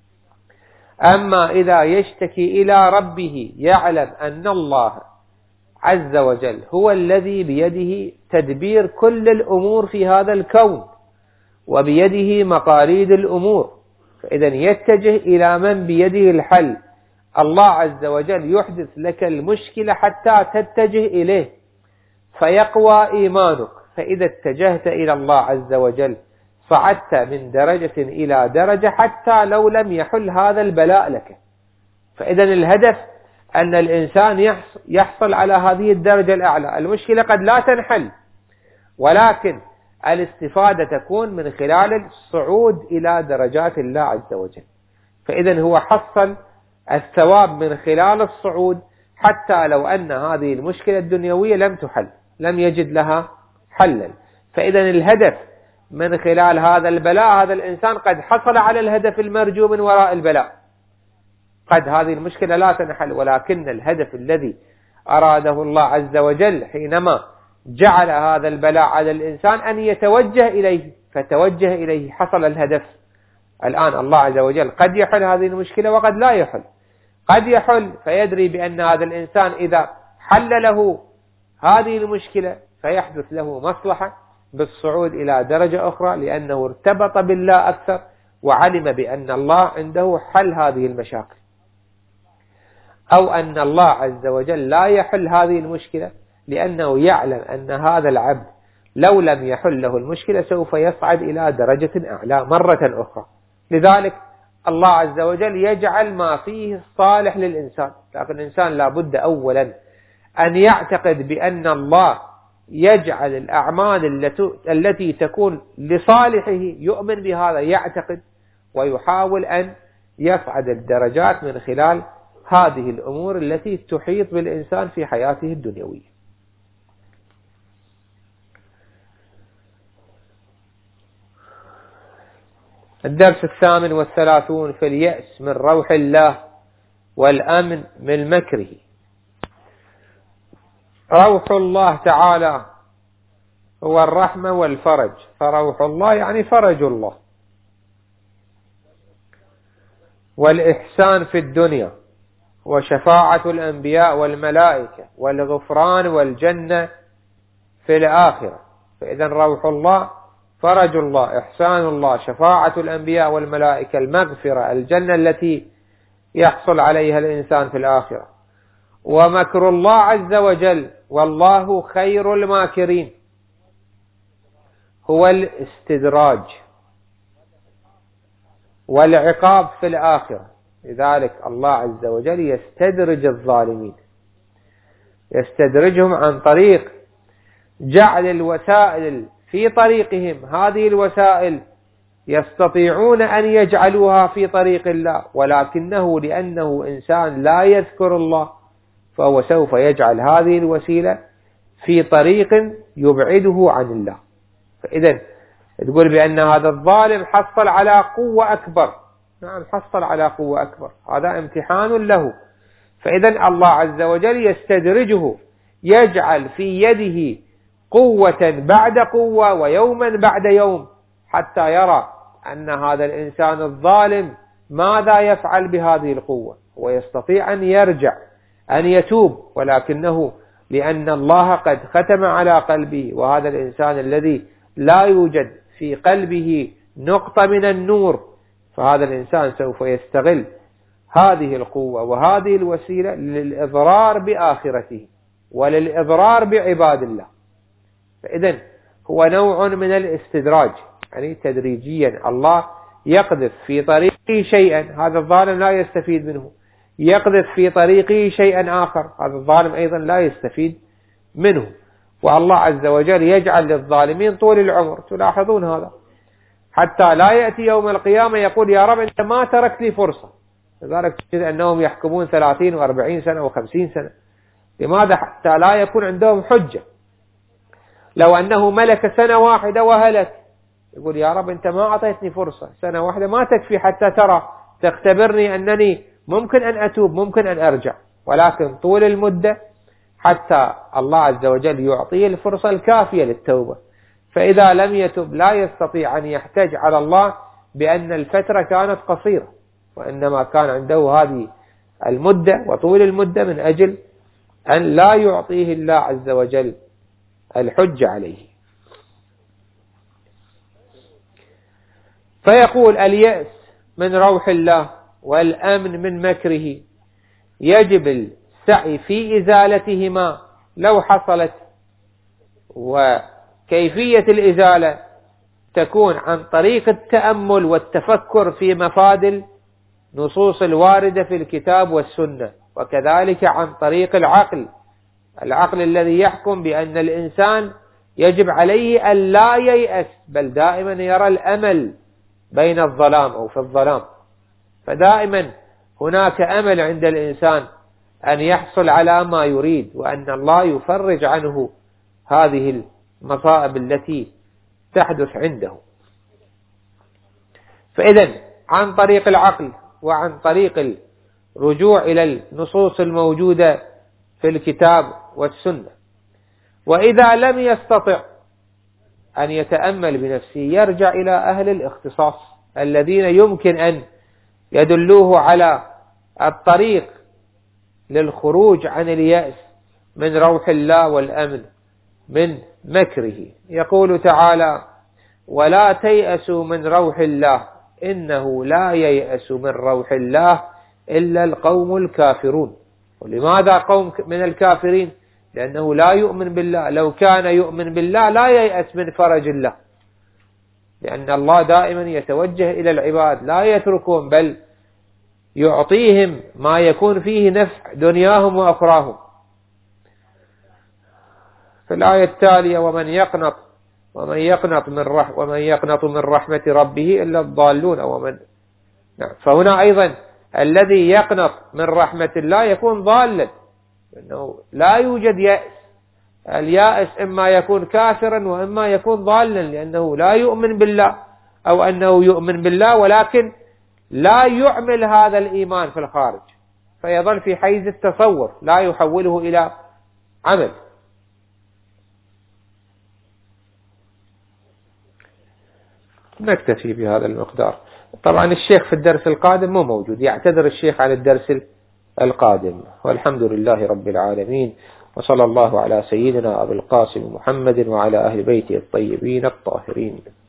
Speaker 1: أما إذا يشتكي إلى ربه يعلم أن الله عز وجل هو الذي بيده تدبير كل الأمور في هذا الكون وبيده مقاليد الأمور، فإذا يتجه إلى من بيده الحل. الله عز وجل يحدث لك المشكلة حتى تتجه إليه فيقوى إيمانك، فإذا اتجهت إلى الله عز وجل صعدت من درجة إلى درجة حتى لو لم يحل هذا البلاء لك. فإذا الهدف أن الإنسان يحصل على هذه الدرجة الأعلى. المشكلة قد لا تنحل، ولكن الاستفادة تكون من خلال الصعود إلى درجات الله عز وجل. فإذا هو حصل الثواب من خلال الصعود، حتى لو أن هذه المشكلة الدنيوية لم تحل، لم يجد لها حلا. فإذا الهدف من خلال هذا البلاء هذا الإنسان قد حصل على الهدف المرجو من وراء البلاء. قد هذه المشكلة لا تنحل، ولكن الهدف الذي أراده الله عز وجل حينما جعل هذا البلاء على الإنسان أن يتوجه إليه، فتوجه إليه حصل الهدف. الآن الله عز وجل قد يحل هذه المشكلة وقد لا يحل. قد يحل فيدري بأن هذا الإنسان إذا حل له هذه المشكلة فيحدث له مصلحة بالصعود إلى درجة أخرى، لأنه ارتبط بالله أكثر وعلم بأن الله عنده حل هذه المشاكل. أو أن الله عز وجل لا يحل هذه المشكلة لأنه يعلم أن هذا العبد لو لم يحل له المشكلة سوف يصعد إلى درجة أعلى مرة أخرى. لذلك الله عز وجل يجعل ما فيه الصالح للإنسان. لكن الإنسان لا بد أولا أن يعتقد بأن الله يجعل الأعمال التي تكون لصالحه، يؤمن بهذا، يعتقد ويحاول أن يصعد الدرجات من خلال هذه الأمور التي تحيط بالإنسان في حياته الدنيوية. الدرس الثامن والثلاثون في اليأس من روح الله والأمن من مكره. روح الله تعالى هو الرحمة والفرج، فروح الله يعني فرج الله، والإحسان في الدنيا وشفاعة الأنبياء والملائكة والغفران والجنة في الآخرة. فإذا روح الله فرج الله، إحسان الله، شفاعة الأنبياء والملائكة، المغفرة، الجنة التي يحصل عليها الإنسان في الآخرة. ومكر الله عز وجل والله خير الماكرين هو الاستدراج والعقاب في الآخرة. لذلك الله عز وجل يستدرج الظالمين، يستدرجهم عن طريق جعل الوسائل في طريقهم. هذه الوسائل يستطيعون أن يجعلوها في طريق الله، ولكنه لأنه إنسان لا يذكر الله فهو سوف يجعل هذه الوسيلة في طريق يبعده عن الله. فإذا تقول بأن هذا الظالم حصل على قوة أكبر. نعم، حصل على قوة أكبر، هذا امتحان له. فإذا الله عز وجل يستدرجه، يجعل في يده قوة بعد قوة ويوما بعد يوم، حتى يرى أن هذا الإنسان الظالم ماذا يفعل بهذه القوة. ويستطيع أن يرجع أن يتوب، ولكنه لأن الله قد ختم على قلبه، وهذا الإنسان الذي لا يوجد في قلبه نقطة من النور، فهذا الإنسان سوف يستغل هذه القوة وهذه الوسيلة للإضرار بآخرته وللإضرار بعباد الله. فإذن هو نوع من الاستدراج، يعني تدريجيا الله يقذف في طريقه شيئا هذا الظالم لا يستفيد منه، يقذف في طريقه شيئا آخر هذا الظالم أيضا لا يستفيد منه، والله عز وجل يجعل للظالمين طول العمر. تلاحظون هذا حتى لا يأتي يوم القيامة يقول يا رب أنت ما تركت لي فرصة. لذلك تجد أنهم يحكمون ثلاثين وأربعين سنة وخمسين سنة. لماذا؟ حتى لا يكون عندهم حجة. لو أنه ملك سنة واحدة وهلك يقول يا رب أنت ما أعطيتني فرصة، سنة واحدة ما تكفي حتى ترى تختبرني أنني ممكن أن أتوب ممكن أن أرجع، ولكن طول المدة حتى الله عز وجل يعطيه الفرصة الكافية للتوبة. فإذا لم يتب لا يستطيع أن يحتج على الله بأن الفترة كانت قصيرة، وإنما كان عنده هذه المدة وطول المدة من أجل أن لا يعطيه الله عز وجل الحج عليه. فيقول اليأس من روح الله والأمن من مكره يجب السعي في إزالتهما لو حصلت، وكيفية الإزالة تكون عن طريق التأمل والتفكر في مفاد النصوص الواردة في الكتاب والسنة، وكذلك عن طريق العقل العقل الذي يحكم بأن الإنسان يجب عليه أن لا ييأس، بل دائما يرى الأمل بين الظلام أو في الظلام. فدائما هناك أمل عند الإنسان أن يحصل على ما يريد، وأن الله يفرج عنه هذه المصائب التي تحدث عنده. فإذا عن طريق العقل وعن طريق الرجوع إلى النصوص الموجودة في الكتاب والسنة. وإذا لم يستطع أن يتأمل بنفسه يرجع إلى أهل الاختصاص الذين يمكن أن يدلوه على الطريق للخروج عن اليأس من روح الله والأمن من مكره. يقول تعالى ولا تيأسوا من روح الله إنه لا ييأس من روح الله إلا القوم الكافرون. ولماذا قوم من الكافرين؟ لأنه لا يؤمن بالله. لو كان يؤمن بالله لا ييأس من فرج الله، لأن الله دائما يتوجه إلى العباد لا يتركهم، بل يعطيهم ما يكون فيه نفع دنياهم وأخراهم. في الآية التالية ومن يقنط ومن يقنط من رح ومن يقنط من رحمة ربه إلا الضالون. ومن نعم. فهنا أيضا الذي يقنط من رحمة الله يكون ضالا، لأنه لا يوجد يأس. اليائس إما يكون كافرا وإما يكون ضالا، لأنه لا يؤمن بالله، أو أنه يؤمن بالله ولكن لا يعمل هذا الإيمان في الخارج، فيظل في حيز التصور لا يحوله إلى عمل. نكتفي بهذا المقدار. طبعا الشيخ في الدرس القادم مو موجود، يعتذر الشيخ عن الدرس القادم. والحمد لله رب العالمين، وصلى الله على سيدنا أبي القاسم محمد وعلى أهل بيته الطيبين الطاهرين.